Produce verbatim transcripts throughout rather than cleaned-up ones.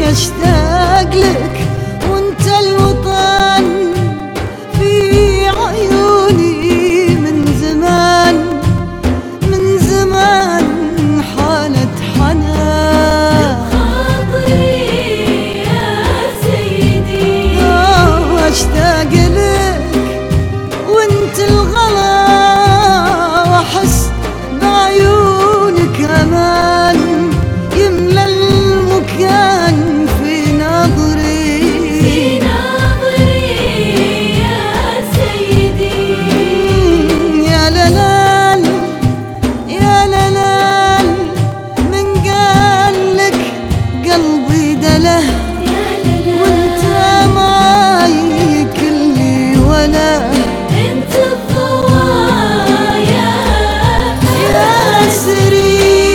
اشتاق لك وانت الوطن في عيوني من زمان من زمان حالة حنان خاطري يا سيدي اشتاق لك وانت الغلا واحس بعيونك امان يملى المكان في نظري في نظري يا سيدي يا لالال يا لالال من قال لك قلبي دله وانت معاي كلي ولا انت الضوايا يا سري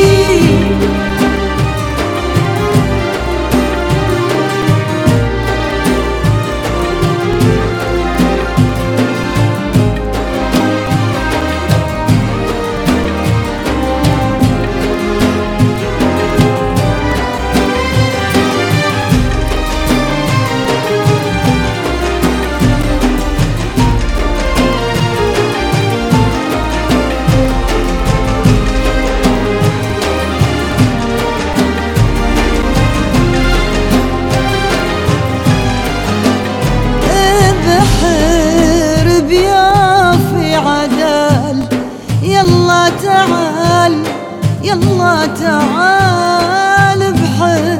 يلا تعال يلا تعال بحب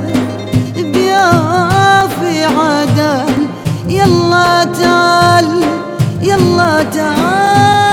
بيا في عدال يلا تعال يلا تعال